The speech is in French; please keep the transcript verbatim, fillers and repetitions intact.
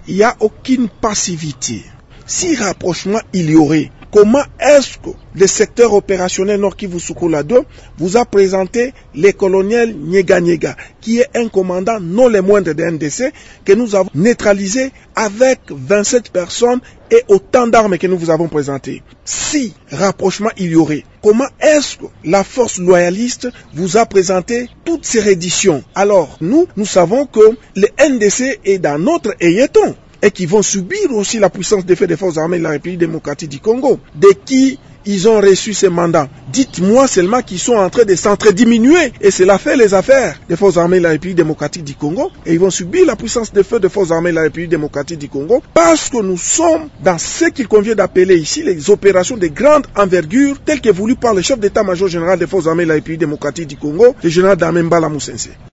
il n'y a aucune passivité. Si rapprochement il y aurait, comment est-ce que le secteur opérationnel Nord Kivu Sokolado vous a présenté le colonel Nyega Nyega, qui est un commandant non le moindre de N D C, que nous avons neutralisé avec vingt-sept personnes et autant d'armes que nous vous avons présentées. Si rapprochement il y aurait, comment est-ce que la force loyaliste vous a présenté toutes ces redditions? Alors, nous, nous savons que le N D C est dans notre éyeton et qui vont subir aussi la puissance des faits des forces armées de la République démocratique du Congo. De qui ils ont reçu ces mandats? Dites-moi seulement qu'ils sont en train de s'entre-diminuer. Et cela fait les affaires des forces armées de la République démocratique du Congo. Et ils vont subir la puissance des feux des forces armées de la République démocratique du Congo. Parce que nous sommes dans ce qu'il convient d'appeler ici les opérations de grande envergure, telles que voulues par le chef d'état-major général des forces armées de la République démocratique du Congo, le général Damembala Moussense.